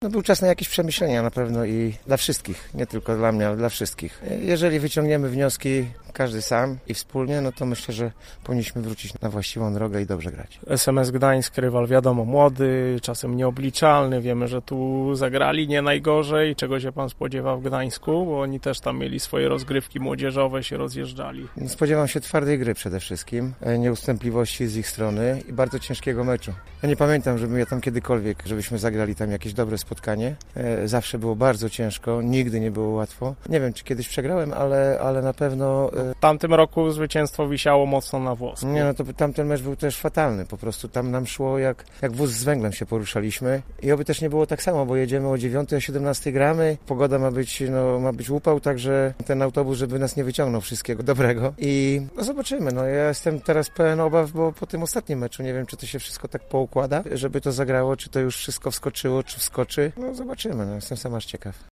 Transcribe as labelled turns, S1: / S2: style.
S1: No, był czas na jakieś przemyślenia na pewno i dla wszystkich, nie tylko dla mnie, ale dla wszystkich. Jeżeli wyciągniemy wnioski każdy sam i wspólnie, no to myślę, że powinniśmy wrócić na właściwą drogę i dobrze grać.
S2: SMS Gdańsk, rywal wiadomo młody, czasem nieobliczalny. Wiemy, że tu zagrali nie najgorzej. Czego się pan spodziewa w Gdańsku? Bo oni też tam mieli swoje rozgrywki młodzieżowe, się rozjeżdżali.
S1: Spodziewam się twardej gry przede wszystkim, nieustępliwości z ich strony i bardzo ciężkiego meczu. Ja nie pamiętam, żebym ja tam kiedykolwiek, żebyśmy zagrali tam jakieś dobre spotkanie. Zawsze było bardzo ciężko, nigdy nie było łatwo. Nie wiem, czy kiedyś przegrałem, ale na pewno...
S2: W tamtym roku zwycięstwo wisiało mocno na włosku.
S1: Nie, no to tamten mecz był też fatalny. Po prostu tam nam szło jak wóz z węglem się poruszaliśmy. I oby też nie było tak samo, bo jedziemy o 9, o 17 gramy. Pogoda ma być upał, także ten autobus, żeby nas nie wyciągnął wszystkiego dobrego. I no zobaczymy. No ja jestem teraz pełen obaw, bo po tym ostatnim meczu nie wiem, czy to się wszystko tak poukłada, żeby to zagrało, czy to już wszystko wskoczyło, czy wskoczy. No zobaczymy. No, jestem sam aż ciekaw.